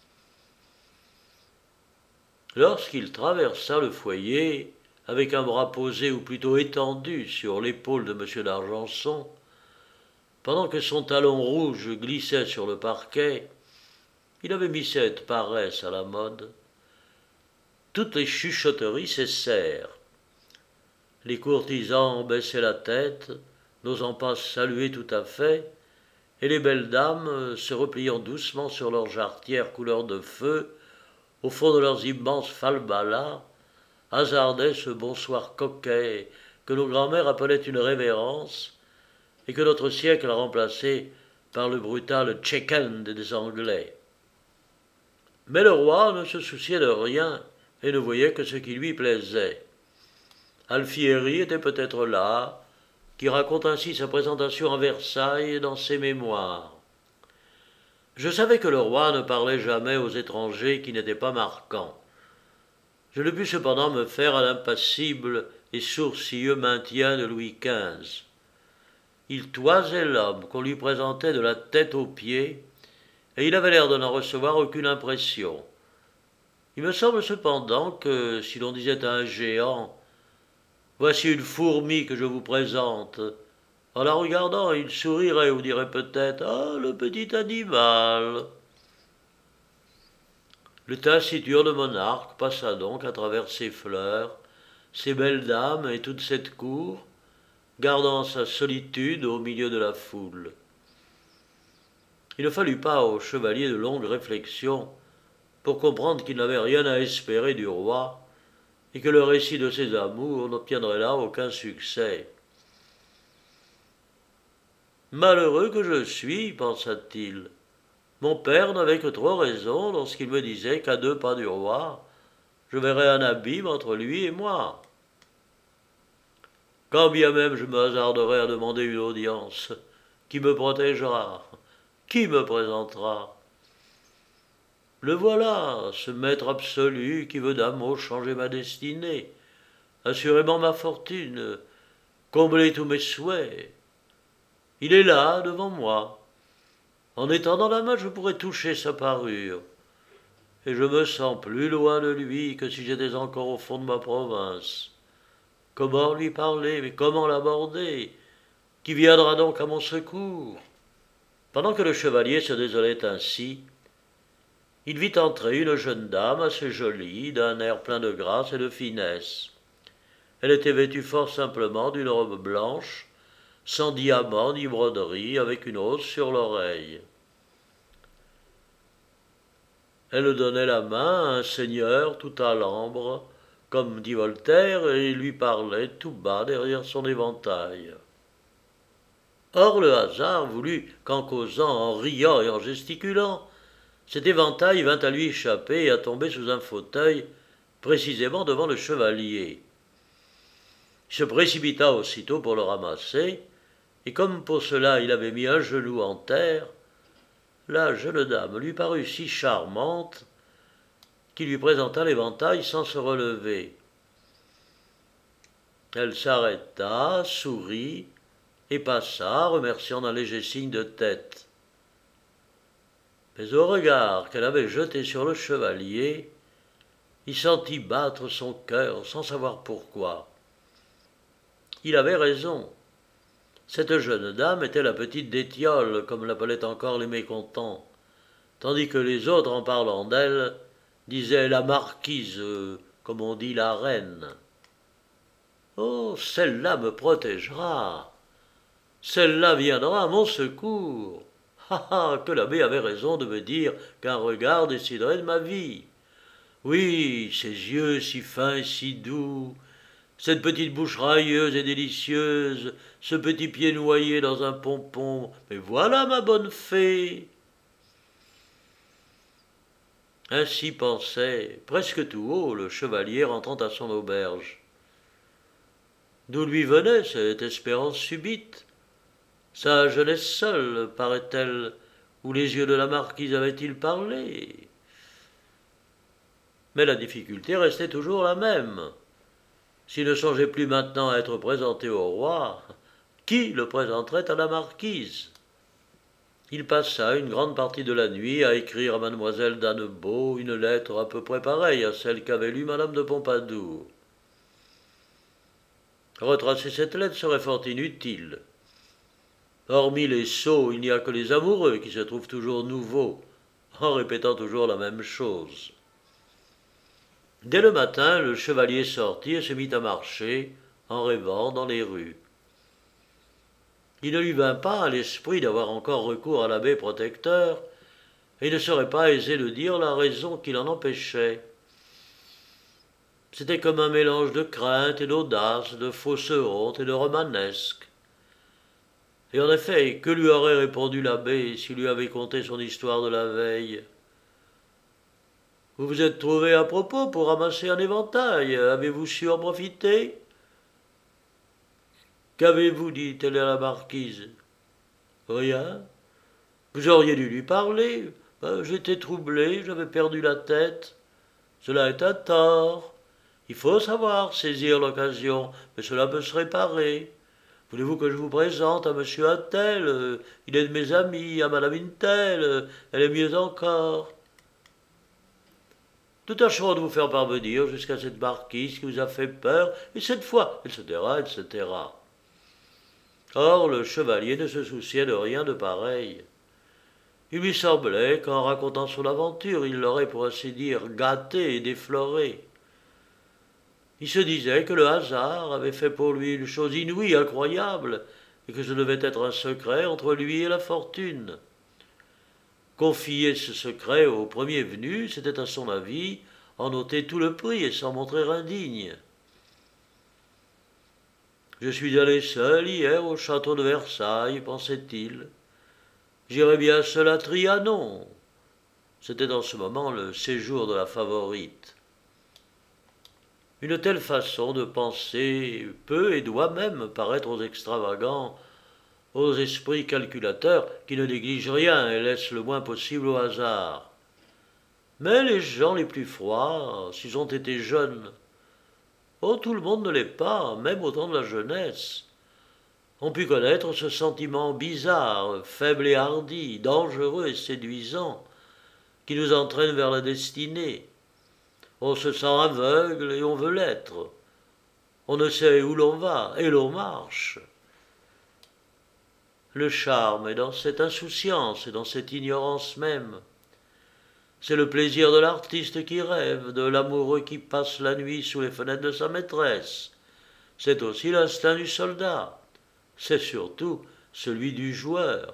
Lorsqu'il traversa le foyer, avec un bras posé ou plutôt étendu sur l'épaule de M. d'Argenson, pendant que son talon rouge glissait sur le parquet, il avait mis cette paresse à la mode. Toutes les chuchotteries cessèrent. Les courtisans baissaient la tête, n'osant pas saluer tout à fait, et les belles dames, se repliant doucement sur leurs jarretières couleur de feu, au fond de leurs immenses falbalas, hasardaient ce bonsoir coquet que nos grands-mères appelaient une révérence et que notre siècle a remplacé par le brutal check-end des Anglais. Mais le roi ne se souciait de rien et ne voyait que ce qui lui plaisait. Alfieri était peut-être là, qui raconte ainsi sa présentation à Versailles dans ses mémoires. Je savais que le roi ne parlait jamais aux étrangers qui n'étaient pas marquants. Je ne pus cependant me faire à l'impassible et sourcilleux maintien de Louis XV. Il toisait l'homme qu'on lui présentait de la tête aux pieds, et il avait l'air de n'en recevoir aucune impression. Il me semble cependant que, si l'on disait à un géant « Voici une fourmi que je vous présente », en la regardant, il sourirait ou dirait peut-être « Ah, le petit animal !» Le taciturne monarque passa donc à travers ces fleurs, ces belles dames et toute cette cour, gardant sa solitude au milieu de la foule. Il ne fallut pas au chevalier de longues réflexions pour comprendre qu'il n'avait rien à espérer du roi et que le récit de ses amours n'obtiendrait là aucun succès. « Malheureux que je suis, pensa-t-il. Mon père n'avait que trop raison lorsqu'il me disait qu'à 2 pas du roi, je verrais un abîme entre lui et moi. Quand bien même je me hasarderais à demander une audience, qui me protégera? Qui me présentera? Le voilà, ce maître absolu qui veut d'un mot changer ma destinée, assurément ma fortune, combler tous mes souhaits. Il est là, devant moi. En étendant la main, je pourrais toucher sa parure. Et je me sens plus loin de lui que si j'étais encore au fond de ma province. Comment lui parler, mais comment l'aborder? Qui viendra donc à mon secours? » Pendant que le chevalier se désolait ainsi, il vit entrer une jeune dame assez jolie, d'un air plein de grâce et de finesse. Elle était vêtue fort simplement d'une robe blanche, sans diamant ni broderie, avec une rose sur l'oreille. Elle donnait la main à un seigneur tout à l'ambre, comme dit Voltaire, et lui parlait tout bas derrière son éventail. Or le hasard voulut qu'en causant, en riant et en gesticulant, cet éventail vint à lui échapper et à tomber sous un fauteuil, précisément devant le chevalier. Il se précipita aussitôt pour le ramasser, et comme pour cela il avait mis un genou en terre, la jeune dame lui parut si charmante qu'il lui présenta l'éventail sans se relever. Elle s'arrêta, sourit, et passa, remerciant d'un léger signe de tête. Mais au regard qu'elle avait jeté sur le chevalier, il sentit battre son cœur sans savoir pourquoi. Il avait raison. Cette jeune dame était la petite d'Étiole, comme l'appelaient encore les mécontents, tandis que les autres, en parlant d'elle, disaient la marquise, comme on dit la reine. Oh, celle-là me protégera. Celle-là viendra à mon secours. Ah ah, que l'abbé avait raison de me dire qu'un regard déciderait de ma vie. Oui, ces yeux si fins et si doux, cette petite bouche railleuse et délicieuse, ce petit pied noyé dans un pompon, mais voilà ma bonne fée. Ainsi pensait, presque tout haut, le chevalier rentrant à son auberge. D'où lui venait cette espérance subite? Sa jeunesse seule, paraît-elle, où les yeux de la marquise avaient-ils parlé? Mais la difficulté restait toujours la même. S'il ne songeait plus maintenant à être présenté au roi, qui le présenterait à la marquise? Il passa une grande partie de la nuit à écrire à mademoiselle d'Annebault une lettre à peu près pareille à celle qu'avait lue madame de Pompadour. Retracer cette lettre serait fort inutile. Hormis les sots, il n'y a que les amoureux qui se trouvent toujours nouveaux, en répétant toujours la même chose. Dès le matin, le chevalier sortit et se mit à marcher, en rêvant dans les rues. Il ne lui vint pas à l'esprit d'avoir encore recours à l'abbé protecteur, et il ne serait pas aisé de dire la raison qui l'en empêchait. C'était comme un mélange de crainte et d'audace, de fausse honte et de romanesque. Et en effet, que lui aurait répondu l'abbé s'il lui avait conté son histoire de la veille? Vous vous êtes trouvé à propos pour ramasser un éventail, avez-vous su en profiter? Qu'avez-vous dit-elle à la marquise? Rien. Vous auriez dû lui parler. J'étais troublé, j'avais perdu la tête. Cela est un tort. Il faut savoir saisir l'occasion, mais cela peut se réparer. Voulez-vous que je vous présente à monsieur Attel? Il est de mes amis, à madame Intel, elle est mieux encore. Nous tâcherons de vous faire parvenir jusqu'à cette marquise qui vous a fait peur, et cette fois, etc., etc. Or, le chevalier ne se souciait de rien de pareil. Il lui semblait qu'en racontant son aventure, il l'aurait, pour ainsi dire, gâté et défloré. Il se disait que le hasard avait fait pour lui une chose inouïe, incroyable, et que ce devait être un secret entre lui et la fortune. Confier ce secret au premier venu, c'était à son avis en ôter tout le prix et s'en montrer indigne. Je suis allé seul hier au château de Versailles, pensait-il. J'irai bien seul à Trianon. C'était en ce moment le séjour de la favorite. Une telle façon de penser peut et doit même paraître aux extravagants, aux esprits calculateurs qui ne négligent rien et laissent le moins possible au hasard. Mais les gens les plus froids, s'ils ont été jeunes, oh, tout le monde ne l'est pas, même au temps de la jeunesse, ont pu connaître ce sentiment bizarre, faible et hardi, dangereux et séduisant, qui nous entraîne vers la destinée. On se sent aveugle et on veut l'être. On ne sait où l'on va et l'on marche. Le charme est dans cette insouciance et dans cette ignorance même. C'est le plaisir de l'artiste qui rêve, de l'amoureux qui passe la nuit sous les fenêtres de sa maîtresse. C'est aussi l'instinct du soldat. c'est surtout celui du joueur.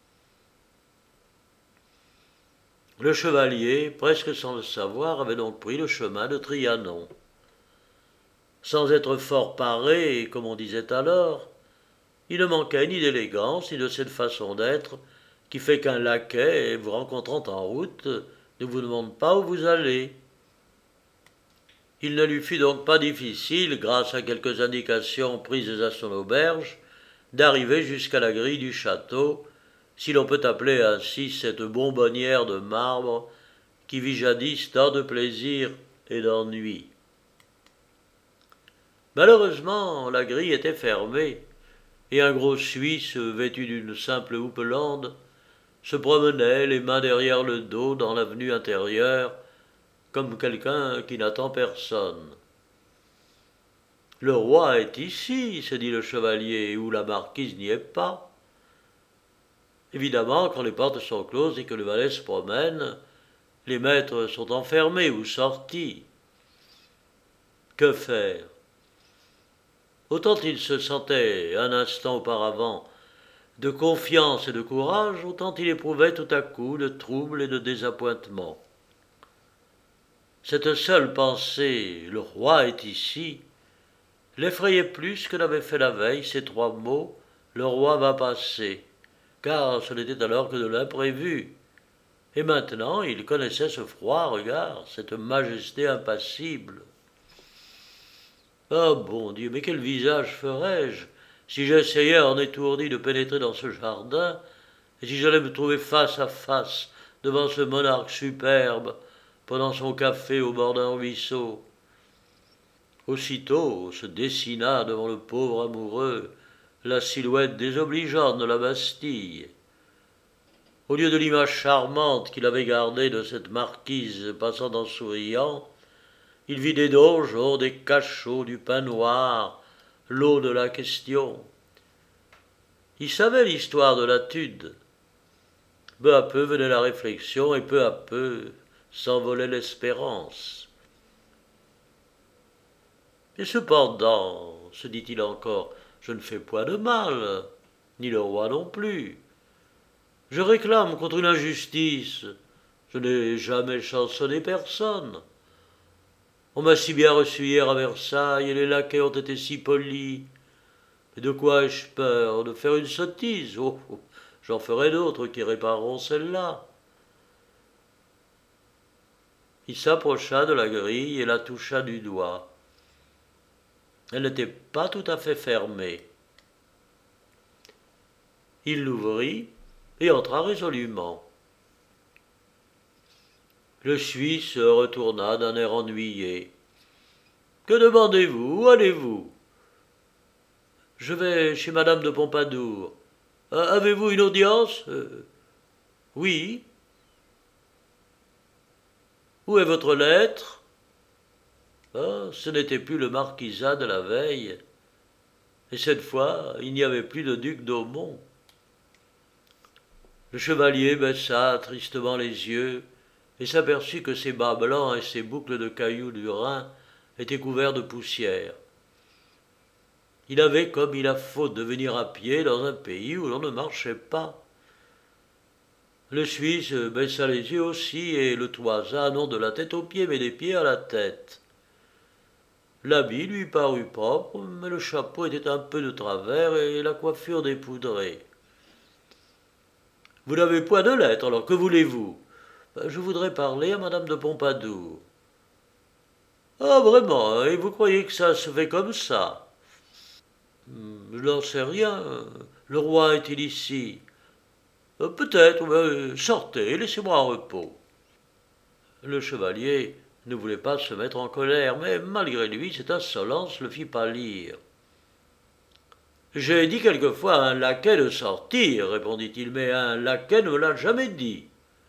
Le chevalier, presque sans le savoir, avait donc pris le chemin de Trianon. Sans être fort paré, comme on disait alors, il ne manquait ni d'élégance ni de cette façon d'être qui fait qu'un laquais, vous rencontrant en route, ne vous demande pas où vous allez. Il ne lui fut donc pas difficile, grâce à quelques indications prises à son auberge, d'arriver jusqu'à la grille du château, si l'on peut appeler ainsi cette bonbonnière de marbre qui vit jadis tant de plaisir et d'ennui. Malheureusement, la grille était fermée, et un gros Suisse, vêtu d'une simple houppelande, se promenait les mains derrière le dos dans l'avenue intérieure, comme quelqu'un qui n'attend personne. Le roi est ici, se dit le chevalier, où la marquise n'y est pas. Évidemment, quand les portes sont closes et que le valet se promène, les maîtres sont enfermés ou sortis. Que faire? Autant il se sentait un instant auparavant de confiance et de courage, autant il éprouvait tout à coup de trouble et de désappointement. Cette seule pensée, le roi est ici, l'effrayait plus que n'avaient fait la veille ces 3 mots, le roi va passer, car ce n'était alors que de l'imprévu. Et maintenant, il connaissait ce froid regard, cette majesté impassible. Ah, bon Dieu, mais quel visage ferais-je si j'essayais en étourdi de pénétrer dans ce jardin, et si j'allais me trouver face à face devant ce monarque superbe, prenant son café au bord d'un ruisseau. Aussitôt se dessina devant le pauvre amoureux la silhouette désobligeante de la Bastille. Au lieu de l'image charmante qu'il avait gardée de cette marquise passant en souriant, il vit des donjons, des cachots, du pain noir, l'eau de la question. Il savait l'histoire de la Tude. Peu à peu venait la réflexion et peu à peu s'envolait l'espérance. Et cependant, se dit-il encore, je ne fais point de mal, ni le roi non plus. Je réclame contre une injustice. Je n'ai jamais chansonné personne. On m'a si bien reçu hier à Versailles, et les laquais ont été si polis. Mais de quoi ai-je peur? De faire une sottise? Oh, j'en ferai d'autres qui répareront celle-là. Il s'approcha de la grille et la toucha du doigt. Elle n'était pas tout à fait fermée. Il l'ouvrit et entra résolument. Le Suisse retourna d'un air ennuyé. « Que demandez-vous? Où allez-vous » ? « Je vais chez madame de Pompadour. »« Avez-vous une audience ?»« Oui. »« Où est votre lettre ?» Ah, ce n'était plus le marquisat de la veille, et cette fois il n'y avait plus de duc d'Aumont. Le chevalier baissa tristement les yeux et s'aperçut que ses bas blancs et ses boucles de cailloux du Rhin étaient couverts de poussière. Il avait commis la faute de venir à pied dans un pays où l'on ne marchait pas. Le Suisse baissa les yeux aussi et le toisa, non de la tête aux pieds, mais des pieds à la tête. L'habit lui parut propre, mais le chapeau était un peu de travers et la coiffure dépoudrée. « Vous n'avez point de lettre, alors que voulez-vous ?»« Je voudrais parler à madame de Pompadour. »« Ah, vraiment, hein, et vous croyez que ça se fait comme ça ?»« Je n'en sais rien. Le roi est-il ici ?»« Peut-être, mais sortez, laissez-moi en repos. » Le chevalier ne voulait pas se mettre en colère, mais malgré lui, cette insolence le fit pâlir. « J'ai dit quelquefois à un laquais de sortir, répondit-il, mais un laquais ne me l'a jamais dit. »«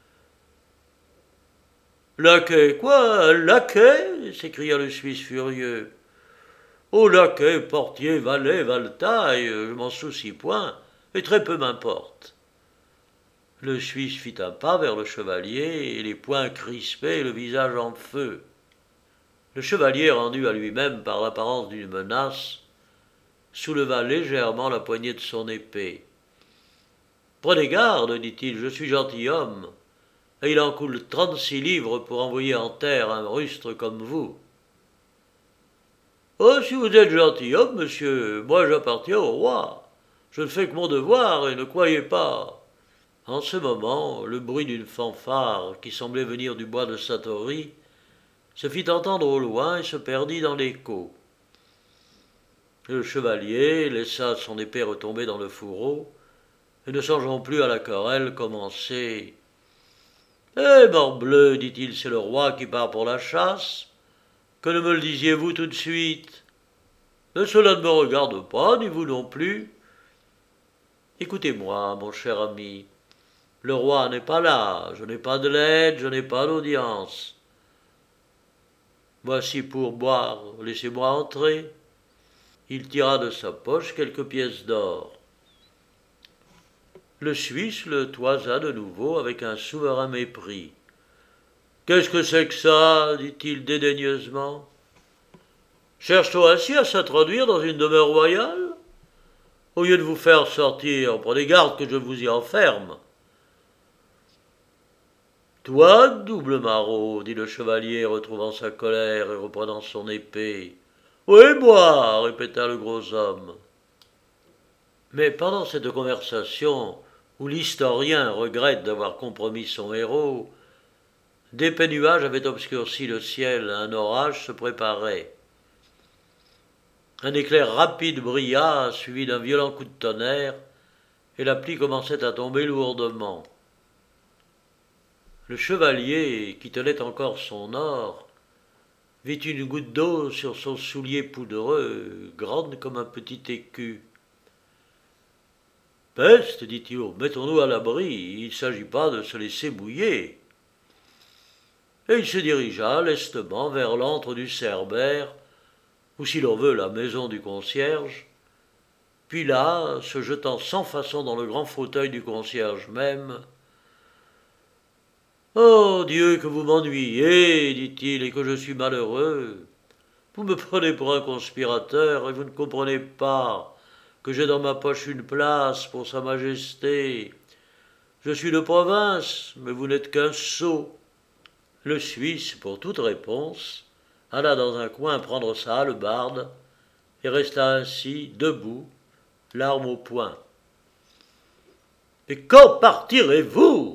Laquais, quoi? Un laquais » s'écria le Suisse furieux. « Oh, laquais, portier, valet, valetaille, je m'en soucie point, et très peu m'importe. » Le Suisse fit un pas vers le chevalier, et les poings crispés et le visage en feu. Le chevalier, rendu à lui-même par l'apparence d'une menace, souleva légèrement la poignée de son épée. « Prenez garde, dit-il, je suis gentilhomme, et il en coule 36 livres pour envoyer en terre un rustre comme vous. »« Oh, si vous êtes gentilhomme, monsieur, moi j'appartiens au roi. Je ne fais que mon devoir, et ne croyez pas. » En ce moment, le bruit d'une fanfare, qui semblait venir du bois de Satori, se fit entendre au loin et se perdit dans l'écho. Le chevalier laissa son épée retomber dans le fourreau, et ne songeant plus à la querelle commencée. « Eh, morbleu, dit-il, c'est le roi qui part pour la chasse. Que ne me le disiez-vous tout de suite? Mais cela ne me regarde pas, ni vous non plus. Écoutez-moi, mon cher ami. Le roi n'est pas là, je n'ai pas de lettre, je n'ai pas d'audience. Voici pour boire, laissez-moi entrer. » Il tira de sa poche quelques pièces d'or. Le Suisse le toisa de nouveau avec un souverain mépris. « Qu'est-ce que c'est que ça » dit-il dédaigneusement. « Cherche-t-on ainsi à s'introduire dans une demeure royale? Au lieu de vous faire sortir, prenez garde que je vous y enferme. »« Toi, double maraud, dit le chevalier, retrouvant sa colère et reprenant son épée. « Oui, moi, répéta le gros homme. Mais pendant cette conversation, où l'historien regrette d'avoir compromis son héros, d'épais nuages avaient obscurci le ciel, un orage se préparait. Un éclair rapide brilla, suivi d'un violent coup de tonnerre, et la pluie commençait à tomber lourdement. Le chevalier, qui tenait encore son or, vit une goutte d'eau sur son soulier poudreux, grande comme un petit écu. « Peste, dit-il, mettons-nous à l'abri, il ne s'agit pas de se laisser mouiller. » Et il se dirigea lestement vers l'antre du Cerbère, ou si l'on veut la maison du concierge, puis là, se jetant sans façon dans le grand fauteuil du concierge même, « Oh Dieu, que vous m'ennuyez, dit-il, et que je suis malheureux. Vous me prenez pour un conspirateur, et vous ne comprenez pas que j'ai dans ma poche une place pour Sa Majesté. Je suis de province, mais vous n'êtes qu'un sot. » Le Suisse, pour toute réponse, alla dans un coin prendre sa hallebarde et resta ainsi, debout, l'arme au poing. « Et quand partirez-vous »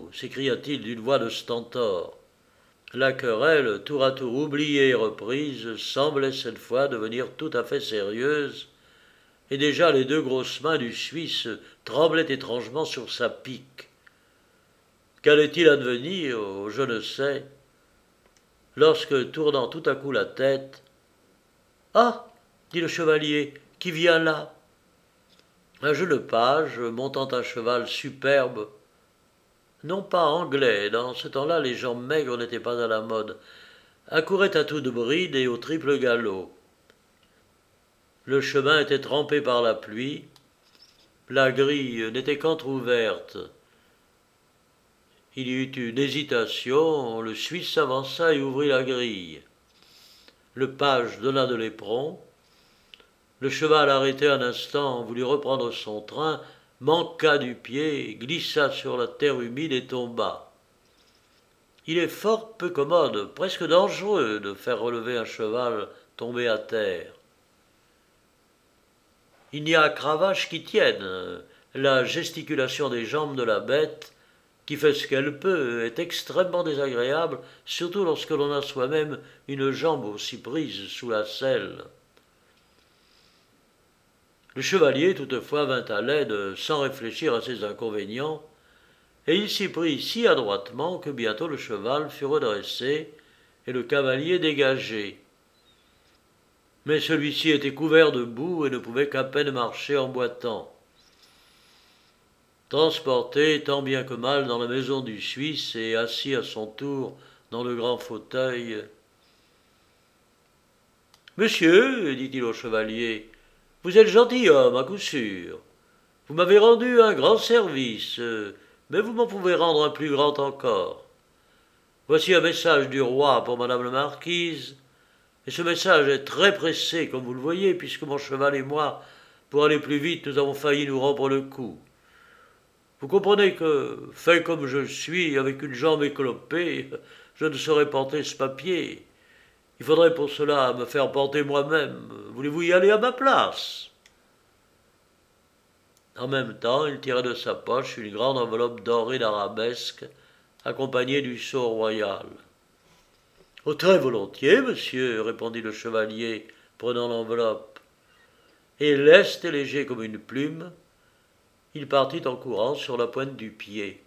s'écria-t-il d'une voix de stentor. La querelle, tour à tour oubliée et reprise, semblait cette fois devenir tout à fait sérieuse, et déjà les deux grosses mains du Suisse tremblaient étrangement sur sa pique. Qu'allait-il advenir? Je ne sais. Lorsque, tournant tout à coup la tête, « Ah » dit le chevalier, « qui vient là ?» Un jeune page, montant à cheval superbe, non pas anglais, dans ce temps-là les gens maigres n'étaient pas à la mode, accourait à toute bride et au triple galop. Le chemin était trempé par la pluie, la grille n'était qu'entr'ouverte. Il y eut une hésitation, le Suisse s'avança et ouvrit la grille. Le page donna de l'éperon. Le cheval, arrêté un instant, voulut reprendre son train, manqua du pied, glissa sur la terre humide et tomba. Il est fort peu commode, presque dangereux, de faire relever un cheval tombé à terre. Il n'y a cravache qui tienne. La gesticulation des jambes de la bête, qui fait ce qu'elle peut, est extrêmement désagréable, surtout lorsque l'on a soi-même une jambe aussi prise sous la selle. Le chevalier, toutefois, vint à l'aide sans réfléchir à ses inconvénients, et il s'y prit si adroitement que bientôt le cheval fut redressé et le cavalier dégagé. Mais celui-ci était couvert de boue et ne pouvait qu'à peine marcher en boitant. Transporté tant bien que mal dans la maison du Suisse et assis à son tour dans le grand fauteuil, « Monsieur, dit-il au chevalier, vous êtes gentilhomme à coup sûr. Vous m'avez rendu un grand service, mais vous m'en pouvez rendre un plus grand encore. Voici un message du roi pour madame la marquise, et ce message est très pressé, comme vous le voyez, puisque mon cheval et moi Pour aller plus vite, nous avons failli nous rompre le cou. Vous comprenez que, fait comme je suis, avec une jambe éclopée, je ne saurais porter ce papier. Il faudrait pour cela me faire porter moi-même. Voulez-vous y aller à ma place? En même temps, il tira de sa poche une grande enveloppe dorée d'arabesques, accompagnée du sceau royal. Oh, très volontiers, monsieur, répondit le chevalier, prenant l'enveloppe. Et leste et léger comme une plume, il partit en courant sur la pointe du pied.